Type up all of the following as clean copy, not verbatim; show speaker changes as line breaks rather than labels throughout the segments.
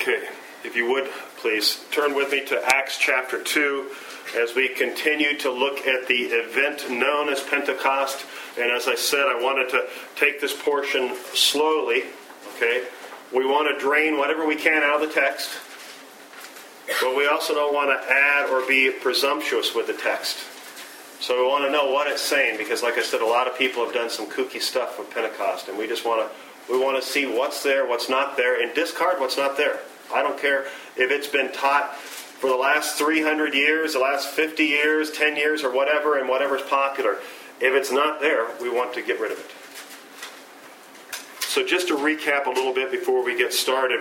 Okay, if you would, please turn with me to Acts chapter 2 as we continue to look at the event known as Pentecost. And as I said, I wanted to take this portion slowly, okay? We want to drain whatever we can out of the text, but we also don't want to add or be presumptuous with the text. So we want to know what it's saying, because like I said, a lot of people have done some kooky stuff with Pentecost, and we want to see what's there, what's not there, and discard what's not there. I don't care if it's been taught for the last 300 years, the last 50 years, 10 years, or whatever, and whatever's popular. If it's not there, we want to get rid of it. So just to recap a little bit before we get started,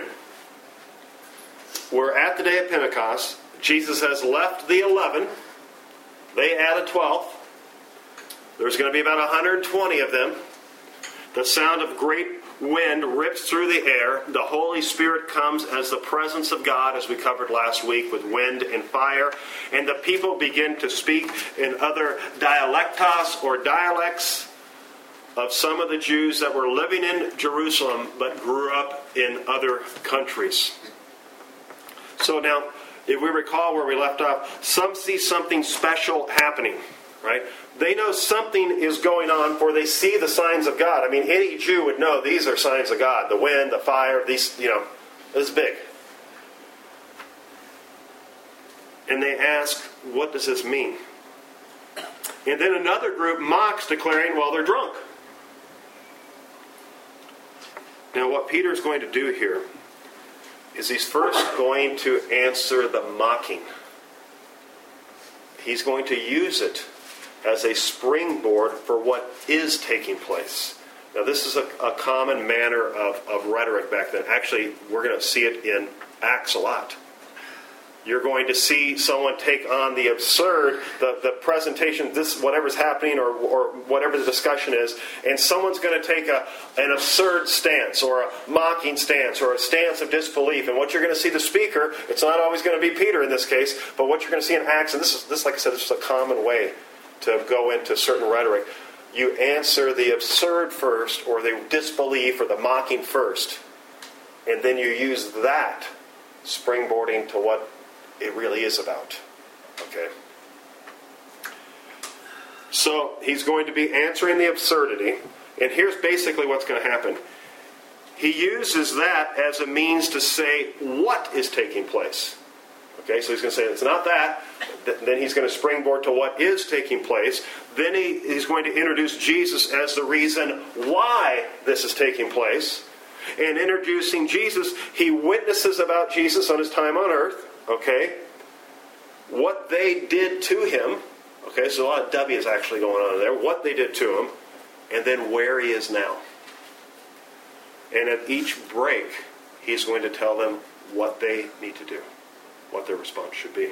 we're at the day of Pentecost. Jesus has left the 11. They add a 12th. There's going to be about 120 of them. The sound of great wind rips through the air. The Holy Spirit comes as the presence of God, as we covered last week, with wind and fire. And the people begin to speak in other dialectos or dialects of some of the Jews that were living in Jerusalem but grew up in other countries. So now, if we recall where we left off, some see something special happening, right? They know something is going on, for they see the signs of God. I mean, any Jew would know these are signs of God. The wind, the fire, these, this is big. And they ask, what does this mean? And then another group mocks, declaring, well, they're drunk. Now, what Peter's going to do here is he's first going to answer the mocking. He's going to use it as a springboard for what is taking place. Now, this is a common manner of rhetoric back then. Actually, we're going to see it in Acts a lot. You're going to see someone take on the absurd, the presentation, this whatever's happening or whatever the discussion is, and someone's going to take an absurd stance or a mocking stance or a stance of disbelief. And what you're going to see the speaker, it's not always going to be Peter in this case, but what you're going to see in Acts, and this like I said, this is a common way to go into certain rhetoric. You answer the absurd first, or the disbelief or the mocking first, and then you use that springboarding to what it really is about. Okay? So he's going to be answering the absurdity, and here's basically what's going to happen. He uses that as a means to say what is taking place. Okay, so he's going to say it's not that. Then he's going to springboard to what is taking place. Then he's going to introduce Jesus as the reason why this is taking place. And introducing Jesus, he witnesses about Jesus on his time on earth. Okay, what they did to him. Okay, so a lot of W's actually going on there. What they did to him, and then where he is now. And at each break, he's going to tell them what they need to do, what their response should be.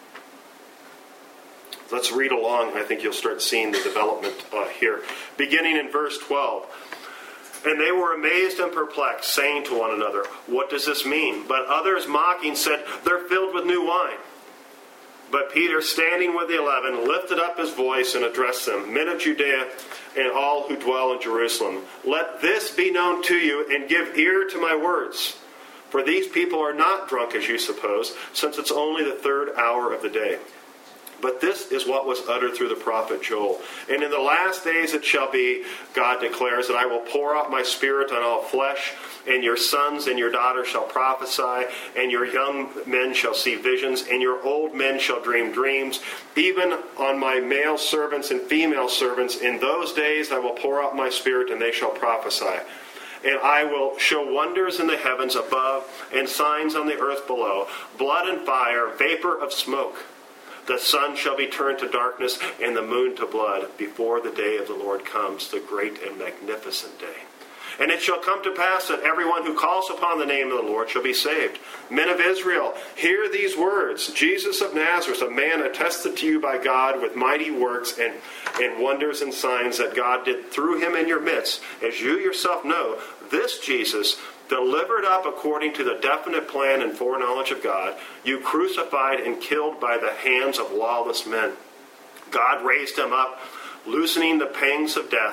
Let's read along. I think you'll start seeing the development here. Beginning in verse 12. And they were amazed and perplexed, saying to one another, what does this mean? But others mocking said, they're filled with new wine. But Peter, standing with the 11, lifted up his voice and addressed them, men of Judea and all who dwell in Jerusalem, let this be known to you, and give ear to my words. For these people are not drunk as you suppose, since it's only the third hour of the day. But this is what was uttered through the prophet Joel. And in the last days it shall be, God declares, that I will pour out my spirit on all flesh, and your sons and your daughters shall prophesy, and your young men shall see visions, and your old men shall dream dreams. Even on my male servants and female servants, in those days I will pour out my spirit, and they shall prophesy. And I will show wonders in the heavens above, and signs on the earth below, blood and fire, vapor of smoke. The sun shall be turned to darkness, and the moon to blood, before the day of the Lord comes, the great and magnificent day. And it shall come to pass that everyone who calls upon the name of the Lord shall be saved. Men of Israel, hear these words. Jesus of Nazareth, a man attested to you by God with mighty works and wonders and signs that God did through him in your midst. As you yourself know, this Jesus, delivered up according to the definite plan and foreknowledge of God, you crucified and killed by the hands of lawless men. God raised him up, loosening the pangs of death,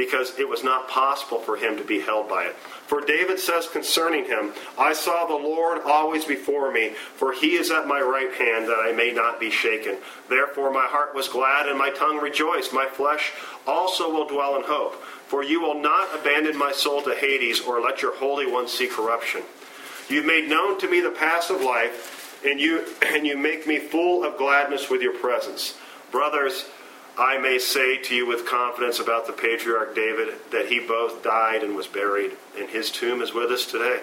because it was not possible for him to be held by it. For David says concerning him, I saw the Lord always before me, for he is at my right hand, that I may not be shaken. Therefore my heart was glad, and my tongue rejoiced. My flesh also will dwell in hope. For you will not abandon my soul to Hades, or let your Holy One see corruption. You've made known to me the paths of life, and you make me full of gladness with your presence. Brothers, I may say to you with confidence about the patriarch David that he both died and was buried, and his tomb is with us today.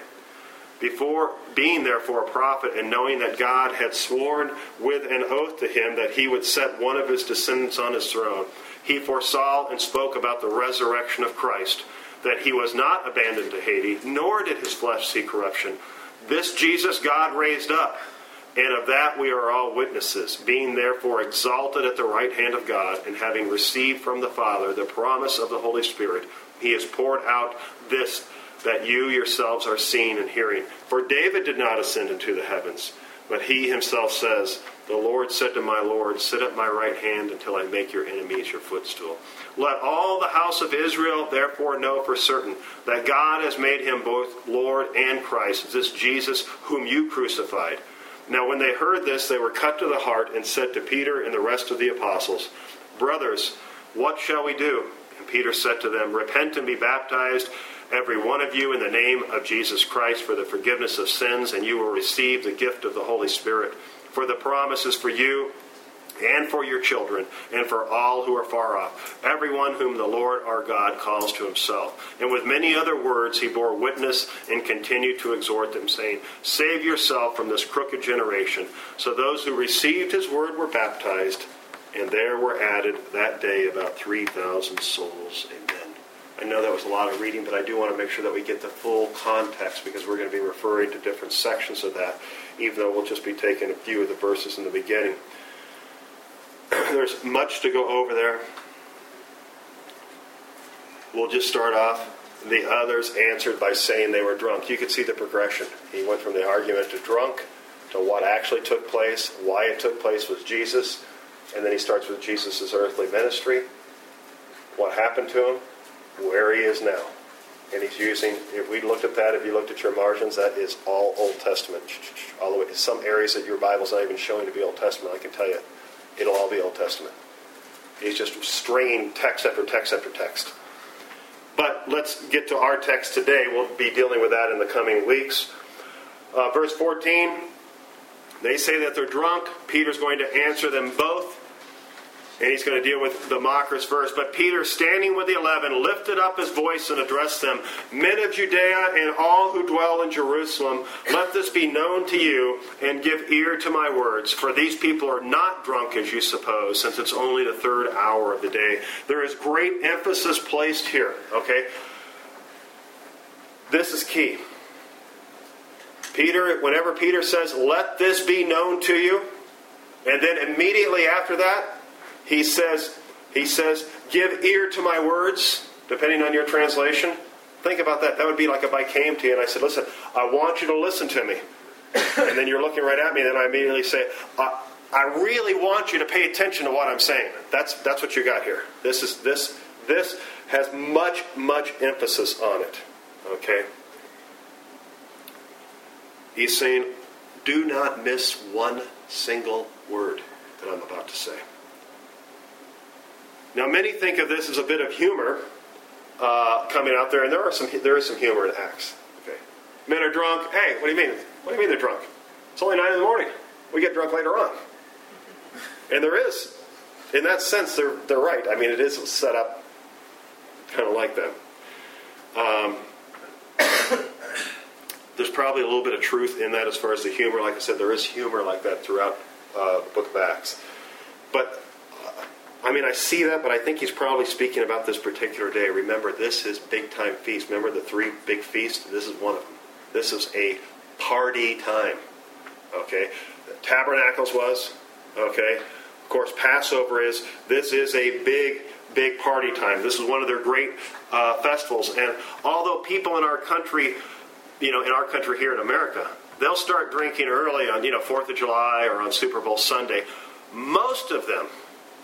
Before being therefore a prophet, and knowing that God had sworn with an oath to him that he would set one of his descendants on his throne, he foresaw and spoke about the resurrection of Christ, that he was not abandoned to Hades, nor did his flesh see corruption. This Jesus God raised up, and of that we are all witnesses, being therefore exalted at the right hand of God, and having received from the Father the promise of the Holy Spirit, he has poured out this, that you yourselves are seeing and hearing. For David did not ascend into the heavens, but he himself says, the Lord said to my Lord, sit at my right hand until I make your enemies your footstool. Let all the house of Israel therefore know for certain that God has made him both Lord and Christ, this Jesus whom you crucified. Now when they heard this, they were cut to the heart, and said to Peter and the rest of the apostles, Brothers, what shall we do? And Peter said to them, Repent and be baptized, every one of you, in the name of Jesus Christ, for the forgiveness of sins, and you will receive the gift of the Holy Spirit. For the promise is for you and for your children, and for all who are far off, everyone whom the Lord our God calls to himself. And with many other words he bore witness and continued to exhort them, saying, Save yourself from this crooked generation. So those who received his word were baptized, and there were added that day about 3,000 souls. Amen. I know that was a lot of reading, but I do want to make sure that we get the full context, because we're going to be referring to different sections of that, even though we'll just be taking a few of the verses in the beginning. There's much to go over there. We'll just start off. The others answered by saying they were drunk. You can see the progression. He went from the argument to drunk, to what actually took place, why it took place with Jesus, and then he starts with Jesus' earthly ministry, what happened to him, where he is now. And he's using, if we looked at that, if you looked at your margins, that is all Old Testament. All the way, some areas that your Bible's not even showing to be Old Testament, I can tell you. It'll all be Old Testament. He's just stringing text after text after text. But let's get to our text today. We'll be dealing with that in the coming weeks. Verse 14, they say that they're drunk. Peter's going to answer them both. And he's going to deal with the mockers first. But Peter, standing with the 11, lifted up his voice and addressed them, Men of Judea and all who dwell in Jerusalem, let this be known to you, and give ear to my words. For these people are not drunk as you suppose, since it's only the third hour of the day. There is great emphasis placed here, okay? This is key. Peter, whenever Peter says, let this be known to you, and then immediately after that, he says, give ear to my words, depending on your translation. Think about that. That would be like if I came to you and I said, listen, I want you to listen to me. And then you're looking right at me, and then I immediately say, I really want you to pay attention to what I'm saying. That's what you got here. This has much emphasis on it. Okay? He's saying, do not miss one single word that I'm about to say. Now, many think of this as a bit of humor coming out there, and there is some humor in Acts. Okay, men are drunk. Hey, what do you mean? What do you mean they're drunk? It's only 9 a.m. We get drunk later on, and there is, in that sense, they're right. I mean, it is set up kind of like that. There's probably a little bit of truth in that as far as the humor. Like I said, there is humor like that throughout the book of Acts, but. I see that, but I think he's probably speaking about this particular day. Remember, this is big-time feast. Remember the 3 big feasts? This is one of them. This is a party time. Okay? Tabernacles was. Okay? Of course, Passover is. This is a big party time. This is one of their great festivals. And although people in our country, in our country here in America, they'll start drinking early on, 4th of July or on Super Bowl Sunday, most of them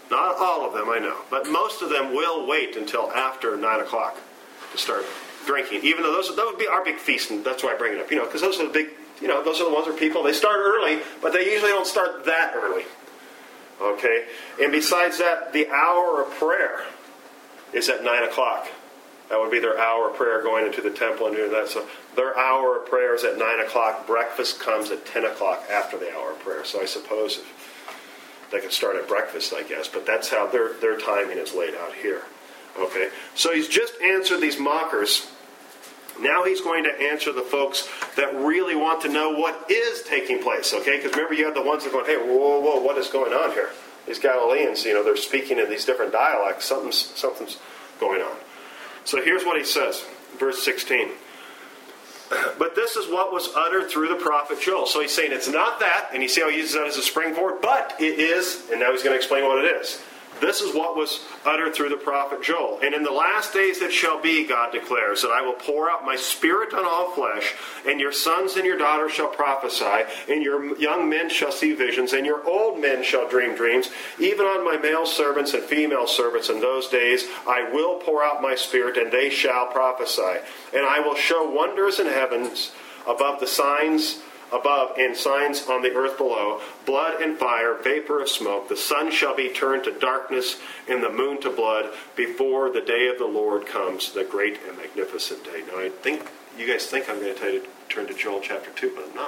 Not all of them, I know. But most of them will wait until after 9 o'clock to start drinking. Even though those would be our big feast, and that's why I bring it up. Because those are the big, those are the ones where people, they start early, but they usually don't start that early. Okay? And besides that, the hour of prayer is at 9 o'clock. That would be their hour of prayer going into the temple and doing that. So their hour of prayer is at 9 o'clock. Breakfast comes at 10 o'clock after the hour of prayer. So I suppose they could start at breakfast, I guess. But that's how their timing is laid out here. Okay? So he's just answered these mockers. Now he's going to answer the folks that really want to know what is taking place. Okay? Because remember, you have the ones that are going, hey, whoa, whoa, what is going on here? These Galileans, they're speaking in these different dialects. Something's going on. So here's what he says, verse 16. But this is what was uttered through the prophet Joel. So he's saying it's not that, and you see how he uses that as a springboard, but it is, and now he's going to explain what it is. This is what was uttered through the prophet Joel. And in the last days it shall be, God declares, that I will pour out my spirit on all flesh, and your sons and your daughters shall prophesy, and your young men shall see visions, and your old men shall dream dreams. Even on my male servants and female servants in those days I will pour out my spirit, and they shall prophesy. And I will show wonders in heavens above the signs above and signs on the earth below, blood and fire, vapor of smoke. The sun shall be turned to darkness and the moon to blood before the day of the Lord comes, the great and magnificent day. Now I think you guys think I'm going to tell you to turn to Joel chapter 2, but I'm not.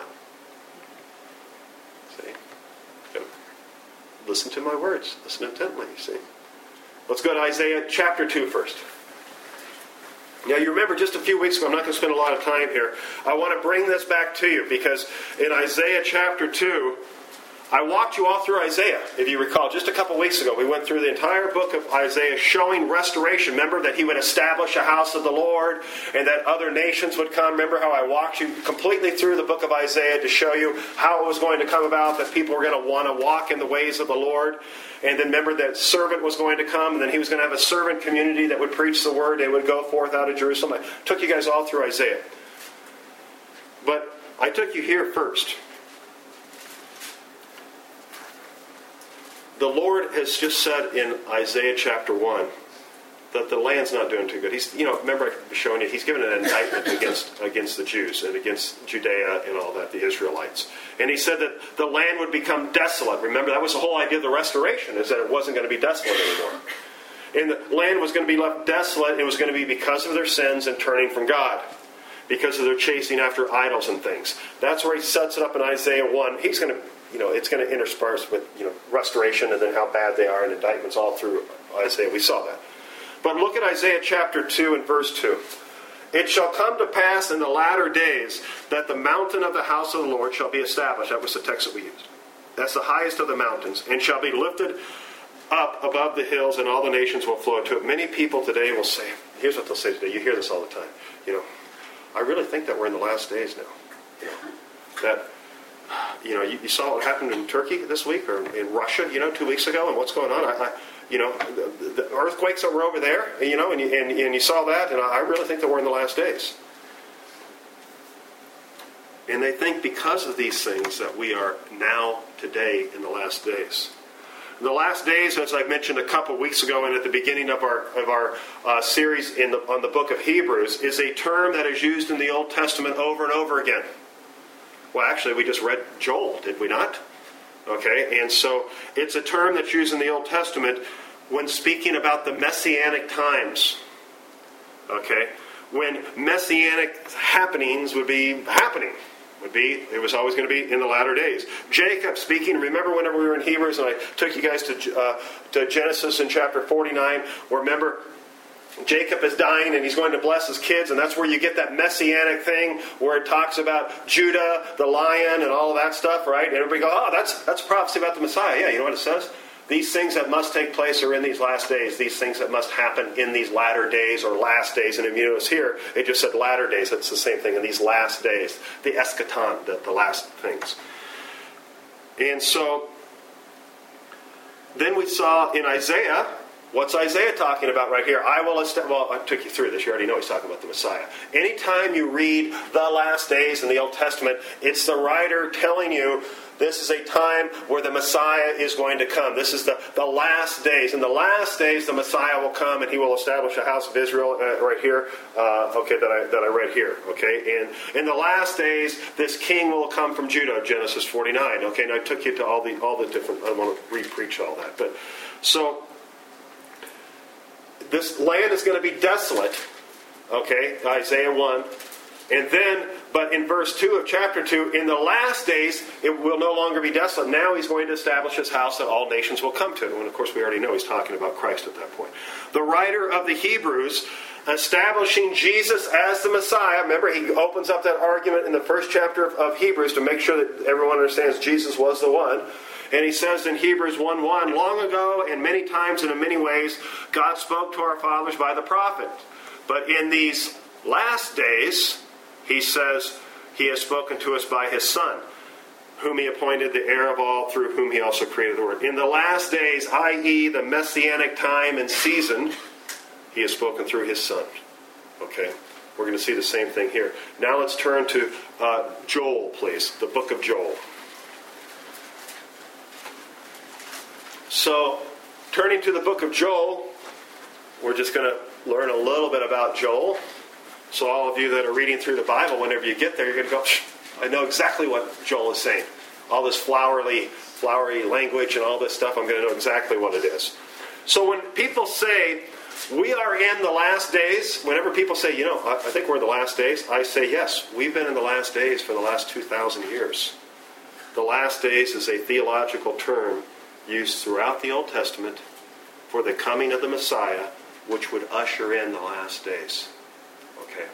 See? Listen to my words. Listen intently, you see. Let's go to Isaiah chapter 2 first. Now, you remember just a few weeks ago, I'm not going to spend a lot of time here. I want to bring this back to you because in Isaiah chapter 2, I walked you all through Isaiah. If you recall, just a couple weeks ago, we went through the entire book of Isaiah showing restoration. Remember that he would establish a house of the Lord and that other nations would come. Remember how I walked you completely through the book of Isaiah to show you how it was going to come about, that people were going to want to walk in the ways of the Lord. And then remember that servant was going to come, and then he was going to have a servant community that would preach the word. They would go forth out of Jerusalem. I took you guys all through Isaiah. But I took you here first. The Lord has just said in Isaiah chapter 1 that the land's not doing too good. He's, remember I was showing you, he's given an indictment against the Jews and against Judea and all that, the Israelites. And he said that the land would become desolate. Remember, that was the whole idea of the restoration, is that it wasn't going to be desolate anymore. And the land was going to be left desolate. It was going to be because of their sins and turning from God, because of their chasing after idols and things. That's where he sets it up in Isaiah 1. He's going to, it's going to intersperse with, restoration and then how bad they are and indictments all through Isaiah. We saw that. But look at Isaiah chapter 2 and verse 2. It shall come to pass in the latter days that the mountain of the house of the Lord shall be established. That was the text that we used. That's the highest of the mountains. And shall be lifted up above the hills, and all the nations will flow to it. Many people today will say, here's what they'll say today. You hear this all the time. I really think that we're in the last days now. That, you saw what happened in Turkey this week, or in Russia, 2 weeks ago, and what's going on. The earthquakes that were over there, and you saw that, and I really think that we're in the last days. And they think because of these things that we are now, today, in the last days. The last days, as I mentioned a couple weeks ago and at the beginning of our series on the book of Hebrews, is a term that is used in the Old Testament over and over again. Well, actually, we just read Joel, did we not? Okay, and so it's a term that's used in the Old Testament when speaking about the Messianic times. Okay, when Messianic happenings would be happening. It was always going to be in the latter days. Jacob speaking, remember whenever we were in Hebrews and I took you guys to Genesis in chapter 49, where remember Jacob is dying and he's going to bless his kids, and that's where you get that Messianic thing where it talks about Judah, the lion, and all of that stuff, right? And everybody goes, that's prophecy about the Messiah. Yeah, you know what it says? These things that must take place are in these last days. These things that must happen in these latter days or last days. And if you notice here, it just said latter days. It's the same thing in these last days. The eschaton, the last things. And so, then we saw in Isaiah What's Isaiah talking about right here? Well, I took you through this. You already know he's talking about the Messiah. Anytime you read the last days in the Old Testament, it's the writer telling you this is a time where the Messiah is going to come. This is the last days. In the last days, the Messiah will come and he will establish a house of Israel right here. That I read here. Okay, and in the last days, this king will come from Judah. Genesis 49. Okay, and I took you to all the different. I don't want to re-preach all that, but so this land is going to be desolate. Okay, Isaiah 1. And then, but in verse 2 of chapter 2, in the last days, it will no longer be desolate. Now he's going to establish his house that all nations will come to. And of course, we already know he's talking about Christ at that point. The writer of the Hebrews, establishing Jesus as the Messiah. Remember, he opens up that argument in the first chapter of Hebrews to make sure that everyone understands Jesus was the one. And he says in Hebrews 1:1, long ago and many times and in many ways, God spoke to our fathers by the prophet. But in these last days, he says, he has spoken to us by his Son, whom he appointed the heir of all, through whom he also created the world. In the last days, i.e. the messianic time and season, he has spoken through his Son. Okay, we're going to see the same thing here. Now let's turn to Joel, please, the book of Joel. So, turning to the book of Joel, we're just going to learn a little bit about Joel. So all of you that are reading through the Bible, whenever you get there, you're going to go, I know exactly what Joel is saying. All this flowery language and all this stuff, I'm going to know exactly what it is. So when people say, we are in the last days, whenever people say, I think we're in the last days, I say, yes, we've been in the last days for the last 2,000 years. The last days is a theological term used throughout the Old Testament for the coming of the Messiah, which would usher in the last days. Okay.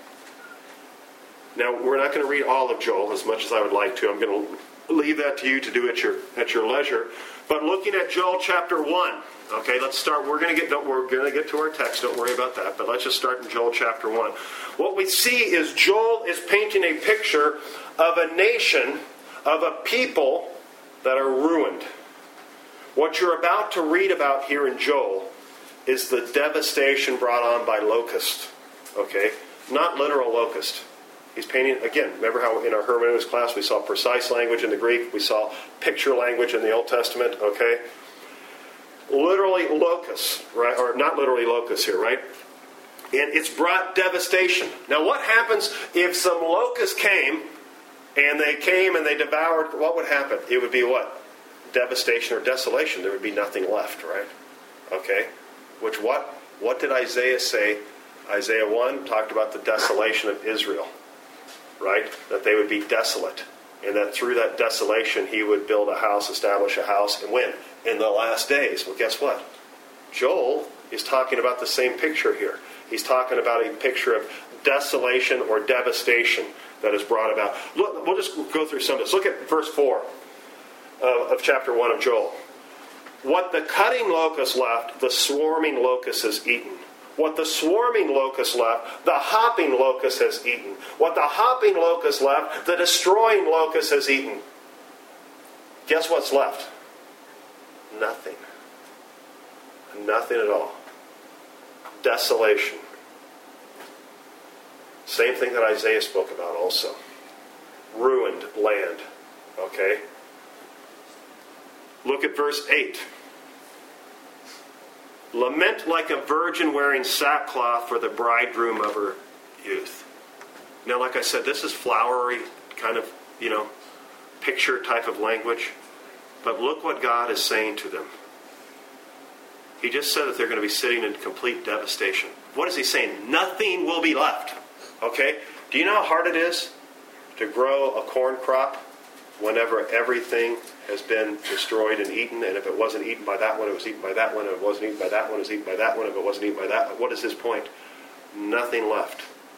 Now, we're not going to read all of Joel as much as I would like to. I'm going to leave that to you to do at your leisure. But looking at Joel chapter 1, okay, let's start. We're going to get to our text. Don't worry about that. But let's just start in Joel chapter 1. What we see is Joel is painting a picture of a nation, of a people that are ruined. What you're about to read about here in Joel is the devastation brought on by locusts. Okay? Not literal locust. He's painting, again, remember how in our hermeneutics class we saw precise language in the Greek, we saw picture language in the Old Testament, okay? Literally locusts, right? Or not literally locusts here, right? And it's brought devastation. Now what happens if some locusts came and they devoured, what would happen? It would be what? Devastation or desolation. There would be nothing left, right? Okay? Which what did Isaiah say? Isaiah 1 talked about the desolation of Israel, right? That they would be desolate. And that through that desolation, he would build a house, establish a house, and when? In the last days. Well, guess what? Joel is talking about the same picture here. He's talking about a picture of desolation or devastation that is brought about. Look, we'll just go through some of this. Look at verse 4 of chapter 1 of Joel. What the cutting locust left, the swarming locust has eaten. What the swarming locust left, the hopping locust has eaten. What the hopping locust left, the destroying locust has eaten. Guess what's left? Nothing. Nothing at all. Desolation. Same thing that Isaiah spoke about also. Ruined land. Okay? Look at verse 8. Lament like a virgin wearing sackcloth for the bridegroom of her youth. Now, like I said, this is flowery, kind of, picture type of language. But look what God is saying to them. He just said that they're going to be sitting in complete devastation. What is he saying? Nothing will be left. Okay? Do you know how hard it is to grow a corn crop whenever everything has been destroyed and eaten, and if it wasn't eaten by that one, it was eaten by that one, if it wasn't eaten by that one, it was eaten by that one, if it wasn't eaten by that one. What is his point? Nothing left.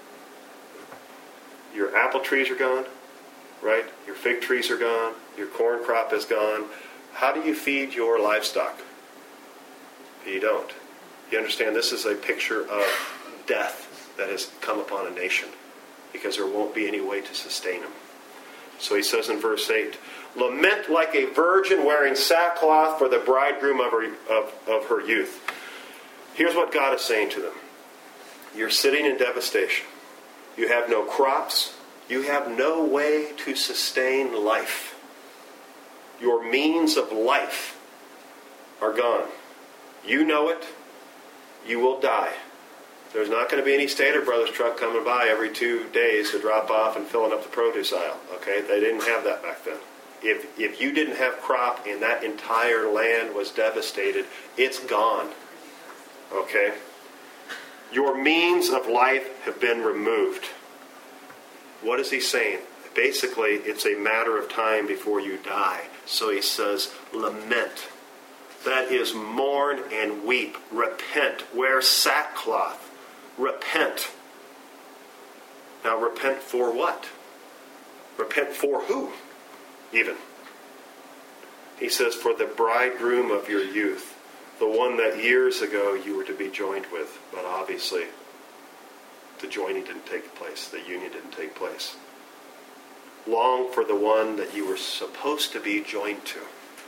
Your apple trees are gone, right? Your fig trees are gone. Your corn crop is gone. How do you feed your livestock? You don't. You understand this is a picture of death that has come upon a nation because there won't be any way to sustain them. So he says in verse 8, lament like a virgin wearing sackcloth for the bridegroom of her youth. Here's what God is saying to them. You're sitting in devastation. You have no crops. You have no way to sustain life. Your means of life are gone. You know it. You will die. There's not going to be any Stater Brothers truck coming by every 2 days to drop off and filling up the produce aisle. Okay? They didn't have that back then. If you didn't have crop and that entire land was devastated, it's gone. Okay? Your means of life have been removed. What is he saying? Basically, it's a matter of time before you die. So he says, lament. That is, mourn and weep. Repent. Wear sackcloth. Repent. Now, repent for what? Repent for who? Even. He says, for the bridegroom of your youth, the one that years ago you were to be joined with, but obviously the joining didn't take place, the union didn't take place. Long for the one that you were supposed to be joined to.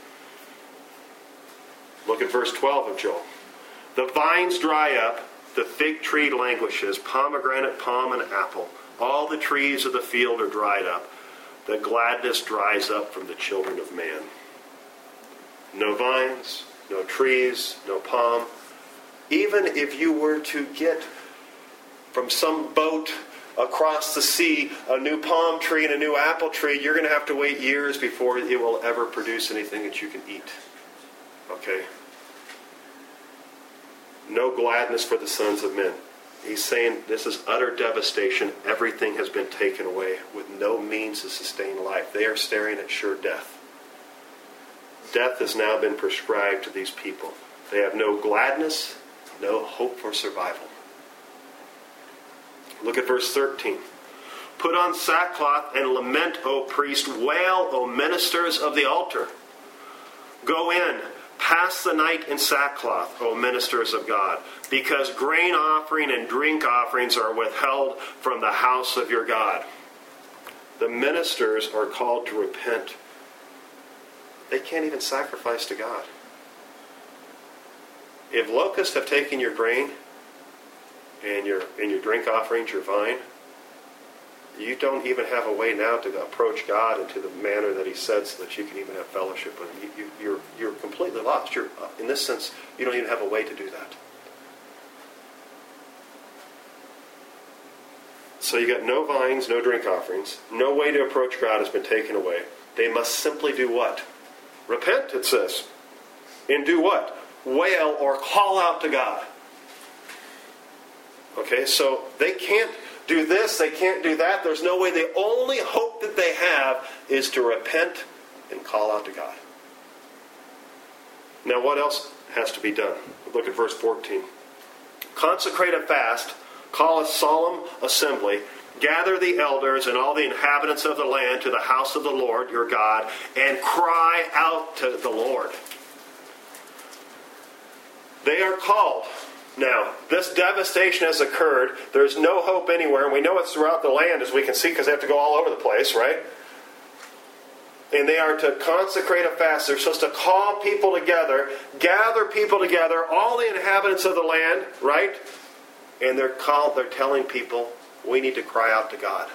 Look at verse 12 of Joel. The vines dry up, the fig tree languishes, pomegranate, palm, and apple. All the trees of the field are dried up. The gladness dries up from the children of man. No vines, no trees, no palm. Even if you were to get from some boat across the sea a new palm tree and a new apple tree, you're going to have to wait years before it will ever produce anything that you can eat. Okay? No gladness for the sons of men. He's saying this is utter devastation. Everything has been taken away with no means to sustain life. They are staring at sure death. Death has now been prescribed to these people. They have no gladness, no hope for survival. Look at verse 13. Put on sackcloth and lament, O priest. Wail, O ministers of the altar. Go in, pass the night in sackcloth, O ministers of God, because grain offering and drink offerings are withheld from the house of your God. The ministers are called to repent. They can't even sacrifice to God. If locusts have taken your grain and your drink offerings, your vine, you don't even have a way now to approach God into the manner that he said so that you can even have fellowship with him. You're completely lost. In this sense, you don't even have a way to do that. So you got no vines, no drink offerings. No way to approach God has been taken away. They must simply do what? Repent, it says. And do what? Wail or call out to God. Okay, so they can't do this, they can't do that. There's no way. The only hope that they have is to repent and call out to God. Now, what else has to be done? Look at verse 14. Consecrate a fast, call a solemn assembly, gather the elders and all the inhabitants of the land to the house of the Lord your God, and cry out to the Lord. They are called. Now, this devastation has occurred. There's no hope anywhere, and we know it's throughout the land, as we can see, because they have to go all over the place, right? And they are to consecrate a fast. They're supposed to call people together, gather people together, all the inhabitants of the land, right? And they're telling people, we need to cry out to God.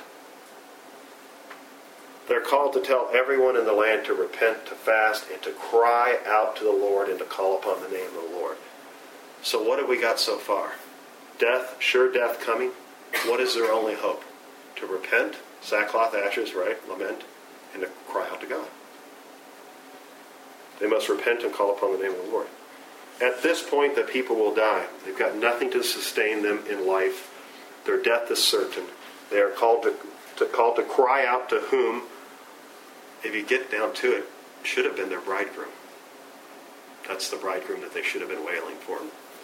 They're called to tell everyone in the land to repent, to fast, and to cry out to the Lord and to call upon the name of the Lord. So what have we got so far? Death, sure death coming. What is their only hope? To repent, sackcloth, ashes, right? Lament, and to cry out to God. They must repent and call upon the name of the Lord. At this point, the people will die. They've got nothing to sustain them in life. Their death is certain. They are called to cry out to whom, if you get down to it, should have been their bridegroom. That's the bridegroom that they should have been wailing for.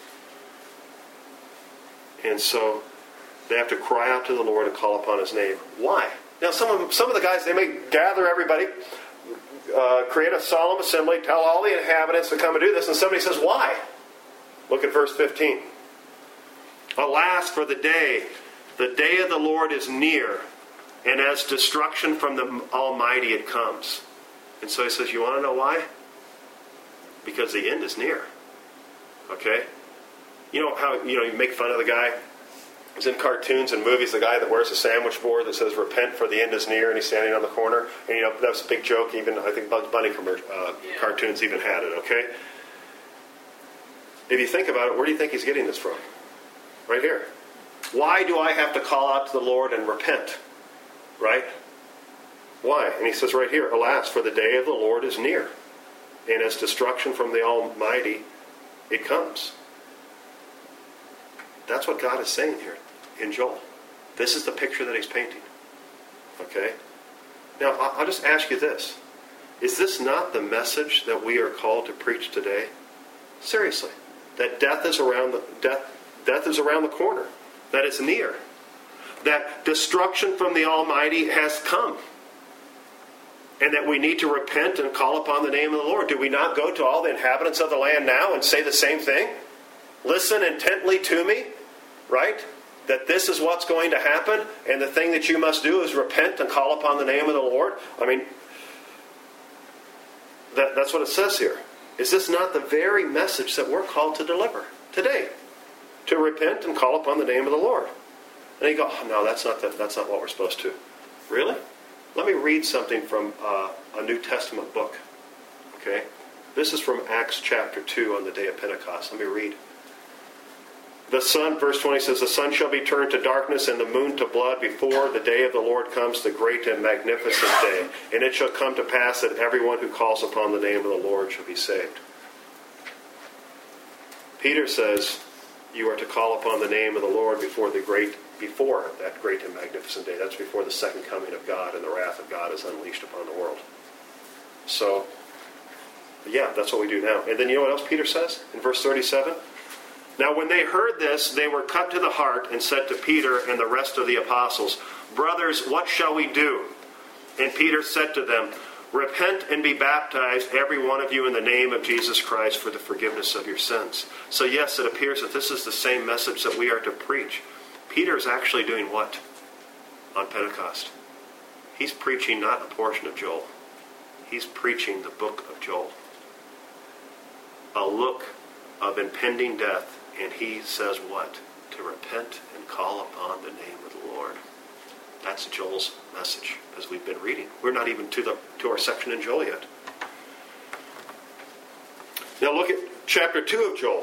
And so they have to cry out to the Lord and call upon his name. Why? Now, some of the guys, they may gather everybody, create a solemn assembly, tell all the inhabitants to come and do this, and somebody says, why? Look at verse 15. Alas for the day of the Lord is near, and as destruction from the Almighty it comes. And so he says, you want to know why? Because the end is near. Okay? You know how you make fun of the guy? He's in cartoons and movies, the guy that wears a sandwich board that says "Repent, for the end is near," and he's standing on the corner. And that was a big joke. Even I think Bugs Bunny cartoons even had it. Okay. If you think about it, where do you think he's getting this from? Right here. Why do I have to call out to the Lord and repent? Right? Why? And he says right here, alas, for the day of the Lord is near, and as destruction from the Almighty, it comes. That's what God is saying here in Joel. This is the picture that he's painting. Okay? Now, I'll just ask you this. Is this not the message that we are called to preach today? Seriously. That death is around the corner. That it's near. That destruction from the Almighty has come. And that we need to repent and call upon the name of the Lord. Do we not go to all the inhabitants of the land now and say the same thing? Listen intently to me, right? That this is what's going to happen, and the thing that you must do is repent and call upon the name of the Lord. I mean, that's what it says here. Is this not the very message that we're called to deliver today? To repent and call upon the name of the Lord. And you go, oh, no, that's not what we're supposed to. Really? Let me read something from a New Testament book. Okay? This is from Acts chapter 2 on the day of Pentecost. Let me read. The sun, verse 20 says, the sun shall be turned to darkness and the moon to blood before the day of the Lord comes, the great and magnificent day. And it shall come to pass that everyone who calls upon the name of the Lord shall be saved. Peter says, you are to call upon the name of the Lord before that great and magnificent day. That's before the second coming of God and the wrath of God is unleashed upon the world. So, yeah, that's what we do now. And then you know what else Peter says in verse 37? Now when they heard this, they were cut to the heart and said to Peter and the rest of the apostles, brothers, what shall we do? And Peter said to them, repent and be baptized, every one of you, in the name of Jesus Christ for the forgiveness of your sins. So yes, it appears that this is the same message that we are to preach. Peter is actually doing what on Pentecost? He's preaching not a portion of Joel. He's preaching the book of Joel. A look of impending death. And he says what? To repent and call upon the name of the Lord. That's Joel's message as we've been reading. We're not even to our section in Joel yet. Now look at chapter 2 of Joel.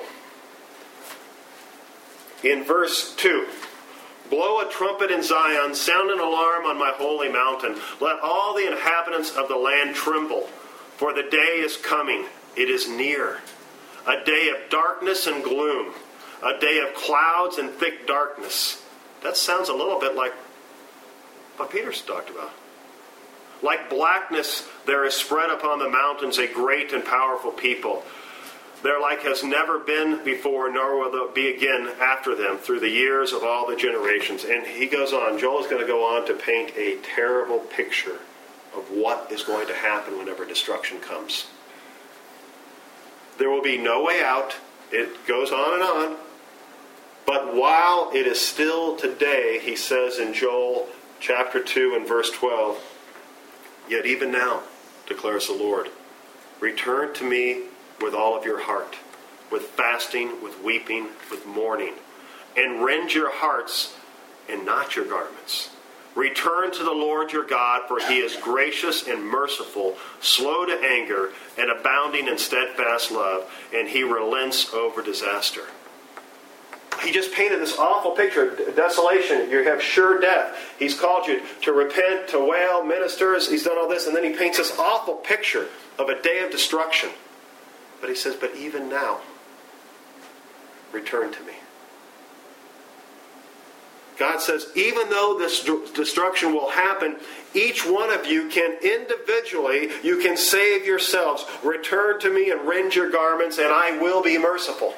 In verse 2. Blow a trumpet in Zion, sound an alarm on my holy mountain. Let all the inhabitants of the land tremble, for the day is coming. It is near. A day of darkness and gloom. A day of clouds and thick darkness. That sounds a little bit like what Peter's talked about. Like blackness, there is spread upon the mountains a great and powerful people. Their like has never been before, nor will there be again after them through the years of all the generations. And he goes on. Joel is going to go on to paint a terrible picture of what is going to happen whenever destruction comes. There will be no way out. It goes on and on. But while it is still today, he says in Joel chapter 2 and verse 12, yet even now, declares the Lord, return to me with all of your heart, with fasting, with weeping, with mourning, and rend your hearts and not your garments. Return to the Lord your God, for he is gracious and merciful, slow to anger, and abounding in steadfast love, and he relents over disaster. He just painted this awful picture of desolation. You have sure death. He's called you to repent, to wail, ministers. He's done all this, and then he paints this awful picture of a day of destruction. But he says, but even now, return to me. God says, even though this destruction will happen, each one of you can individually, you can save yourselves. Return to me and rend your garments, and I will be merciful.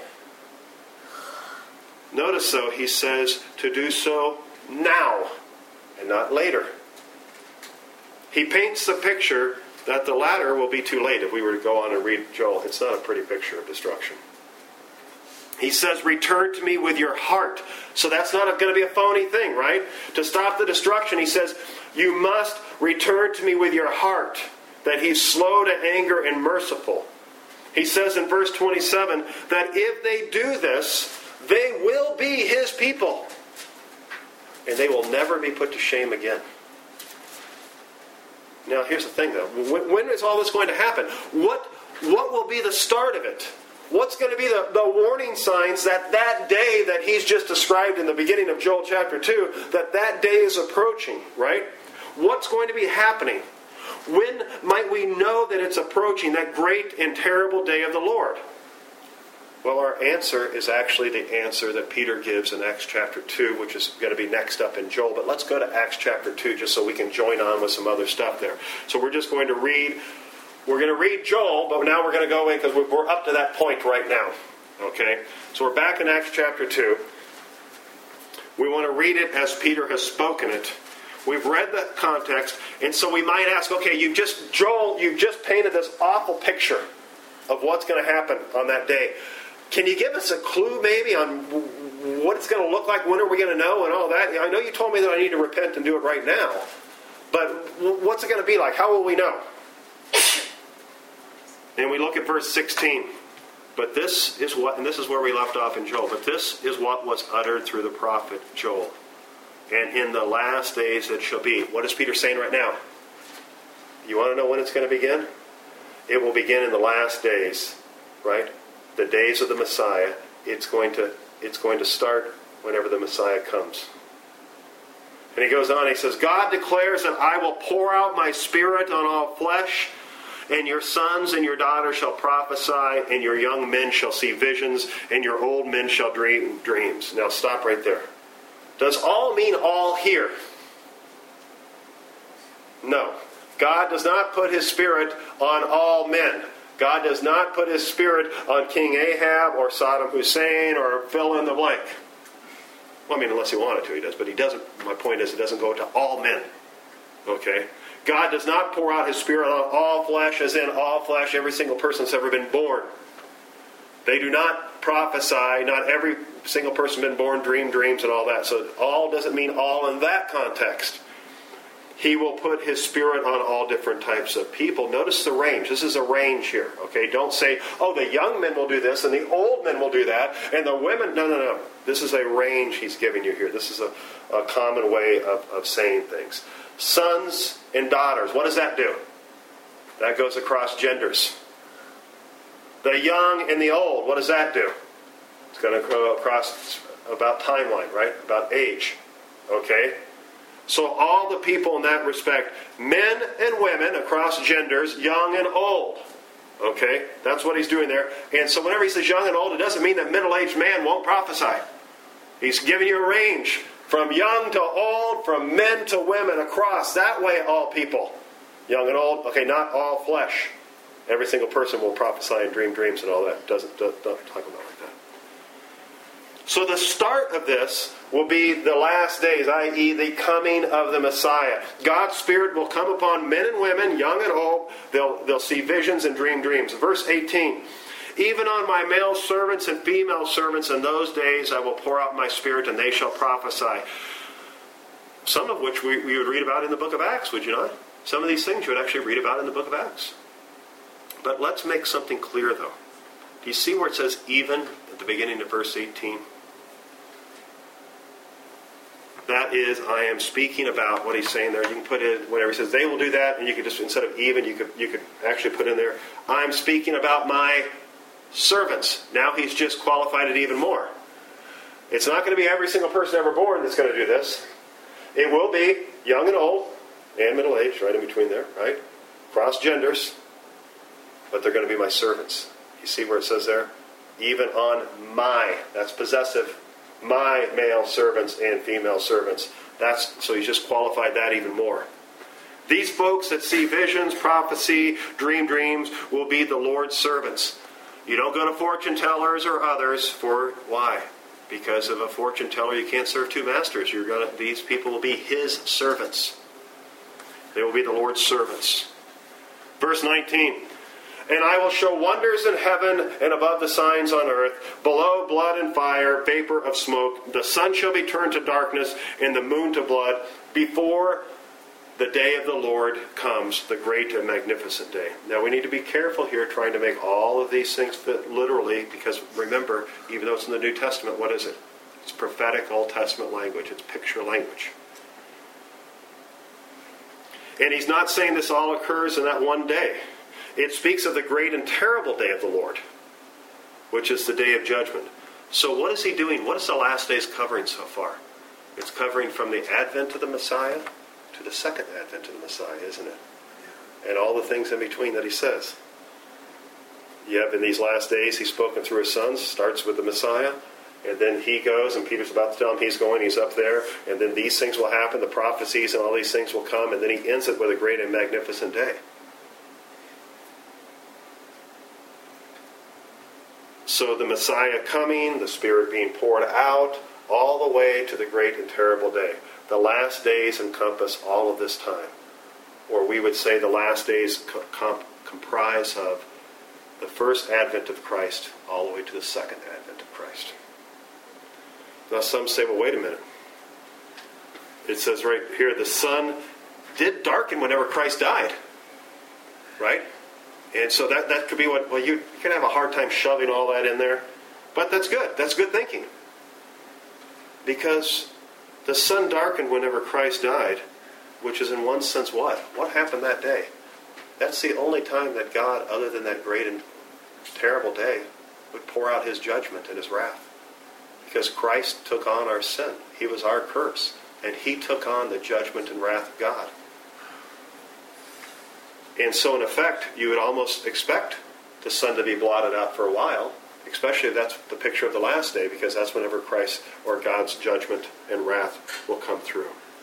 Notice, though, he says to do so now and not later. He paints the picture that the latter will be too late. If we were to go on and read Joel, it's not a pretty picture of destruction. He says, return to me with your heart. So that's not going to be a phony thing, right? To stop the destruction, he says, you must return to me with your heart, that he's slow to anger and merciful. He says in verse 27 that if they do this, They will be his people. And they will never be put to shame again. Now, here's the thing, though. When is all this going to happen? What will be the start of it? What's going to be the warning signs that day that he's just described in the beginning of Joel chapter 2, that day is approaching, right? What's going to be happening? When might we know that it's approaching, that great and terrible day of the Lord? Well, our answer is actually the answer that Peter gives in Acts chapter 2, which is going to be next up in Joel. But let's go to Acts chapter 2 just so we can join on with some other stuff there. So we're just going to read, Joel, but now we're going to go in because we're up to that point right now. Okay? So we're back in Acts chapter 2. We want to read it as Peter has spoken it. We've read the context, and so we might ask, okay, you've just painted this awful picture of what's going to happen on that day. Can you give us a clue maybe on what it's going to look like? When are we going to know and all that? I know you told me that I need to repent and do it right now. But what's it going to be like? How will we know? And we look at verse 16. But this is what, and this is where we left off in Joel, but this is what was uttered through the prophet Joel. And in the last days it shall be. What is Peter saying right now? You want to know when it's going to begin? It will begin in the last days, right? The days of the Messiah. It's going to start whenever the Messiah comes. And he goes on, he says, God declares that I will pour out my spirit on all flesh, and your sons and your daughters shall prophesy, and your young men shall see visions, and your old men shall dream dreams. Now stop right there. Does all mean all here? No. God does not put his spirit on all men. God does not put his spirit on King Ahab or Saddam Hussein or fill in the blank. Well, I mean, unless he wanted to, he does. But he doesn't. My point is, it doesn't go to all men. Okay? God does not pour out his spirit on all flesh, as in all flesh, every single person that's ever been born. They do not prophesy. Not every single person been born dream dreams and all that. So all doesn't mean all in that context. He will put his spirit on all different types of people. Notice the range. This is a range here. Okay, don't say, oh, the young men will do this and the old men will do that and the women. No. This is a range he's giving you here. This is a common way of saying things. Sons and daughters. What does that do? That goes across genders. The young and the old. What does that do? It's going to go across about timeline, right? About age. Okay? So all the people in that respect, men and women across genders, young and old. Okay? That's what he's doing there. And so whenever he says young and old, it doesn't mean that middle-aged man won't prophesy. He's giving you a range. From young to old, from men to women, across. That way all people. Young and old. Okay, not all flesh. Every single person will prophesy and dream dreams and all that. Don't talk about it like that. So the start of this will be the last days, i.e. the coming of the Messiah. God's Spirit will come upon men and women, young and old. They'll see visions and dream dreams. Verse 18. Even on my male servants and female servants in those days I will pour out my Spirit and they shall prophesy. Some of which we would read about in the book of Acts, would you not? Some of these things you would actually read about in the book of Acts. But let's make something clear though. Do you see where it says even at the beginning of verse 18? That is, I am speaking about what he's saying there. You can put in whatever he says. They will do that, and you could just, instead of even, you could actually put in there, I'm speaking about my servants. Now he's just qualified it even more. It's not going to be every single person ever born that's going to do this. It will be young and old, and middle-aged, right in between there, right? Cross genders. But they're going to be my servants. You see where it says there? Even on my, that's possessive, my male servants and female servants. So he's just qualified that even more. These folks that see visions, prophecy, dream dreams will be the Lord's servants. You don't go to fortune tellers or others for why? Because of a fortune teller you can't serve two masters. These people will be his servants. They will be the Lord's servants. Verse 19. And I will show wonders in heaven and above the signs on earth, below blood and fire, vapor of smoke. The sun shall be turned to darkness and the moon to blood before the day of the Lord comes, the great and magnificent day. Now we need to be careful here trying to make all of these things fit literally, because remember, even though it's in the New Testament, what is it? It's prophetic Old Testament language. It's picture language. And he's not saying this all occurs in that one day. It speaks of the great and terrible day of the Lord, which is the day of judgment. So what is he doing? What is the last days covering so far? It's covering from the advent of the Messiah to the second advent of the Messiah, isn't it? And all the things in between that he says. You have in these last days, he's spoken through his sons, starts with the Messiah, and then he goes, and Peter's about to tell him he's going, he's up there, and then these things will happen, the prophecies and all these things will come, and then he ends it with a great and magnificent day. So the Messiah coming, the Spirit being poured out, all the way to the great and terrible day. The last days encompass all of this time. Or we would say the last days comprise of the first advent of Christ all the way to the second advent of Christ. Now some say, well, wait a minute. It says right here, the sun did darken whenever Christ died. Right? And so that could be what, well, you can have a hard time shoving all that in there. But that's good. That's good thinking. Because the sun darkened whenever Christ died, which is in one sense what? What happened that day? That's the only time that God, other than that great and terrible day, would pour out his judgment and his wrath. Because Christ took on our sin. He was our curse. And he took on the judgment and wrath of God. And so in effect, you would almost expect the sun to be blotted out for a while, especially if that's the picture of the last day, because that's whenever Christ or God's judgment and wrath will come through.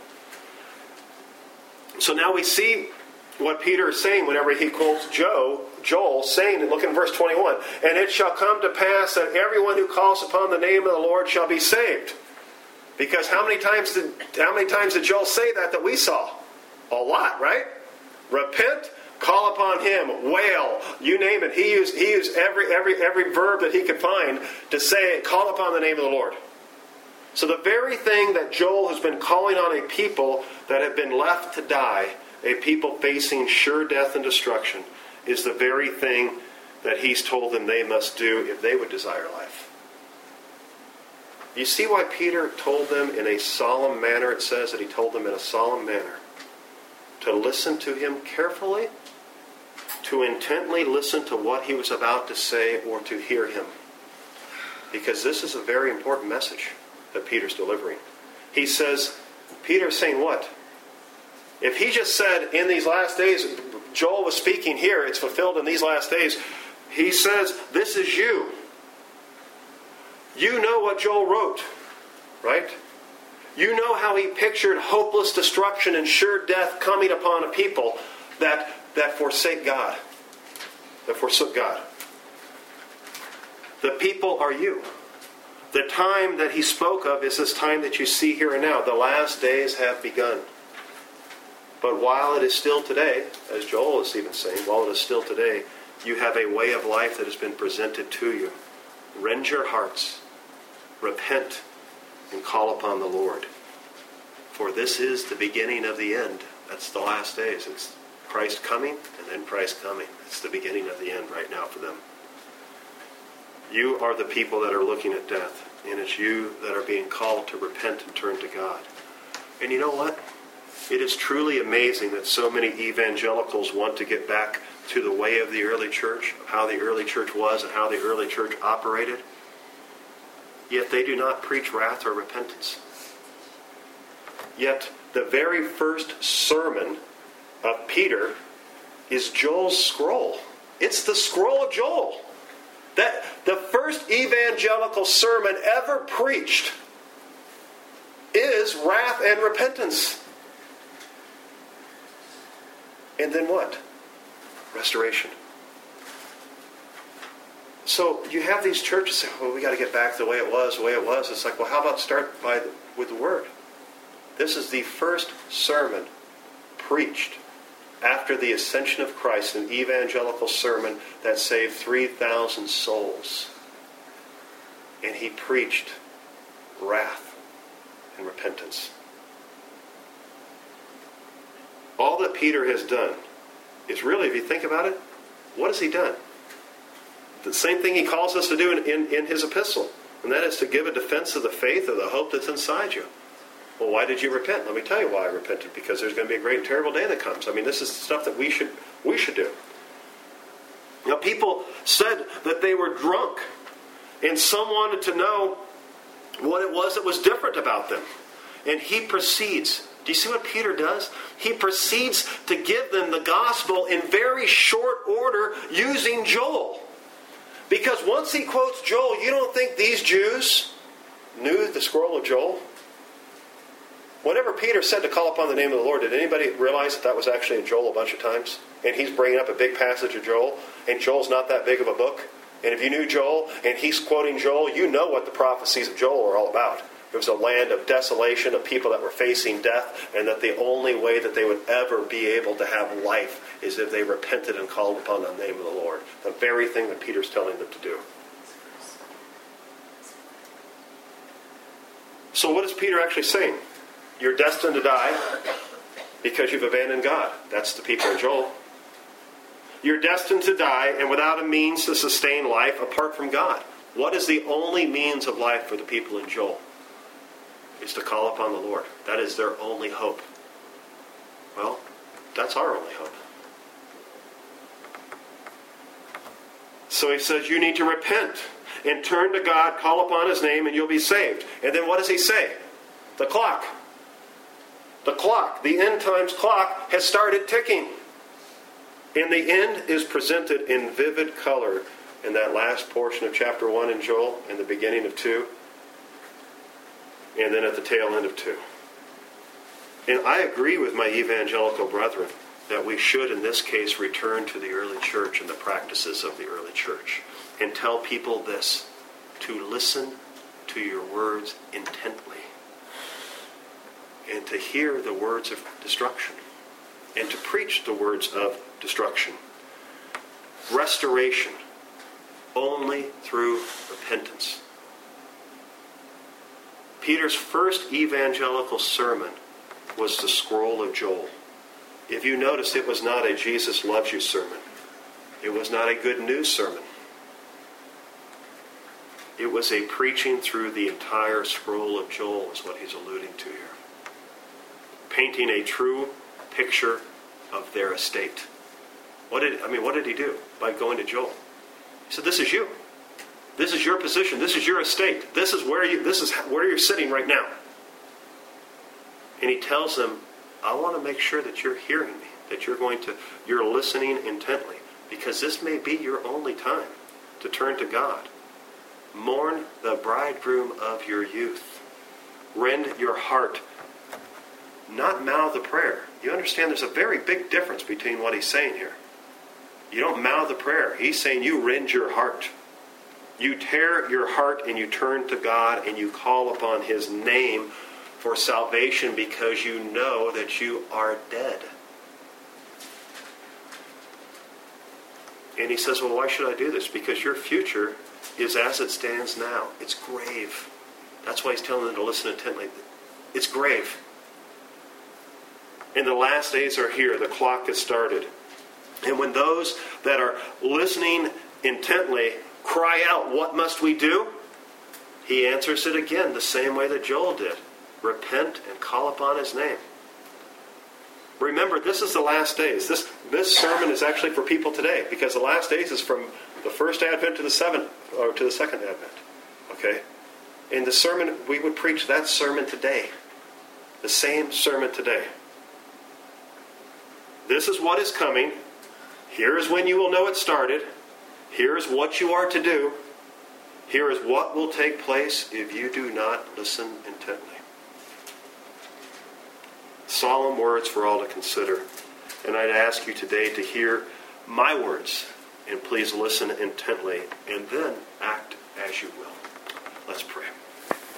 So now we see what Peter is saying whenever he quotes Joel saying, and look in verse 21, and it shall come to pass that everyone who calls upon the name of the Lord shall be saved. Because how many times did Joel say that we saw? A lot, right? Repent, call upon him, wail, you name it. He used every verb that he could find to say, call upon the name of the Lord. So the very thing that Joel has been calling on a people that have been left to die, a people facing sure death and destruction, is the very thing that he's told them they must do if they would desire life. You see why Peter told them in a solemn manner? It says that he told them in a solemn manner to listen to him carefully, to intently listen to what he was about to say, or to hear him. Because this is a very important message that Peter's delivering. He says, Peter's saying what? If he just said, in these last days, Joel was speaking here, it's fulfilled in these last days, he says, this is you. You know what Joel wrote, right? You know how he pictured hopeless destruction and sure death coming upon a people that forsake God, that forsook God. The people are you. The time that he spoke of is this time that you see here and now. The last days have begun. But while it is still today, as Joel is even saying, while it is still today, you have a way of life that has been presented to you. Rend your hearts, repent, and call upon the Lord. For this is the beginning of the end. That's the last days. It's Christ coming and then Christ coming. It's the beginning of the end right now for them. You are the people that are looking at death, and it's you that are being called to repent and turn to God. And you know what? It is truly amazing that so many evangelicals want to get back to the way of the early church, of how the early church was and how the early church operated. Yet they do not preach wrath or repentance. Yet the very first sermon of Peter is Joel's scroll. It's the scroll of Joel. That the first evangelical sermon ever preached is wrath and repentance. And then what? Restoration. So you have these churches say, well, we got to get back the way it was, It's like, well, how about start with the Word? This is the first sermon preached after the ascension of Christ, an evangelical sermon that saved 3,000 souls. And he preached wrath and repentance. all that Peter has done is really, if you think about it, what has he done? The same thing he calls us to do in his epistle, and that is to give a defense of the faith of the hope that's inside you. Well, why did you repent? Let me tell you why I repented. Because there's going to be a great and terrible day that comes. I mean, this is stuff that we should do. Now, people said that they were drunk, and some wanted to know what it was that was different about them. And he proceeds. Do you see what Peter does? He proceeds to give them the gospel in very short order using Joel. Because once he quotes Joel, you don't think these Jews knew the scroll of Joel? Whenever Peter said to call upon the name of the Lord, did anybody realize that was actually in Joel a bunch of times? And he's bringing up a big passage of Joel, and Joel's not that big of a book. And if you knew Joel, and he's quoting Joel, you know what the prophecies of Joel are all about. It was a land of desolation, of people that were facing death, and that the only way that they would ever be able to have life is if they repented and called upon the name of the Lord. The very thing that Peter's telling them to do. So what is Peter actually saying? You're destined to die because you've abandoned God. That's the people of Joel. You're destined to die and without a means to sustain life apart from God. What is the only means of life for the people in Joel? Is to call upon the Lord. That is their only hope. Well, that's our only hope. So he says you need to repent and turn to God, call upon his name, and you'll be saved. And then what does he say? The clock, the end times clock has started ticking. And the end is presented in vivid color in that last portion of chapter 1 in Joel and the beginning of 2. And then at the tail end of 2. And I agree with my evangelical brethren that we should, in this case, return to the early church and the practices of the early church. And tell people this, to listen to your words intently. And to hear the words of destruction. And to preach the words of destruction. Restoration only through repentance. Peter's first evangelical sermon was the scroll of Joel. If you notice, it was not a Jesus loves you sermon. It was not a good news sermon. It was a preaching through the entire scroll of Joel is what he's alluding to here. Painting a true picture of their estate. What did he do by going to Joel? He said, this is you. This is your position. This is your estate. This is where you're sitting right now. And he tells them, I want to make sure that you're hearing me, that you're listening intently, because this may be your only time to turn to God. Mourn the bridegroom of your youth. Rend your heart. Not mouth a prayer. You understand there's a very big difference between what he's saying here. You don't mouth a prayer. He's saying you rend your heart. You tear your heart and you turn to God and you call upon his name for salvation because you know that you are dead. And he says, well, why should I do this? Because your future is as it stands now. It's grave. That's why he's telling them to listen intently. It's grave. And the last days are here. The clock has started. And when those that are listening intently cry out, what must we do? He answers it again the same way that Joel did. Repent and call upon his name. Remember, this is the last days. This sermon is actually for people today, because the last days is from the first Advent to the second Advent. Okay? In the sermon, we would preach that sermon today. The same sermon today. This is what is coming. Here is when you will know it started. Here is what you are to do. Here is what will take place if you do not listen intently. Solemn words for all to consider. And I'd ask you today to hear my words and please listen intently and then act as you will. Let's pray.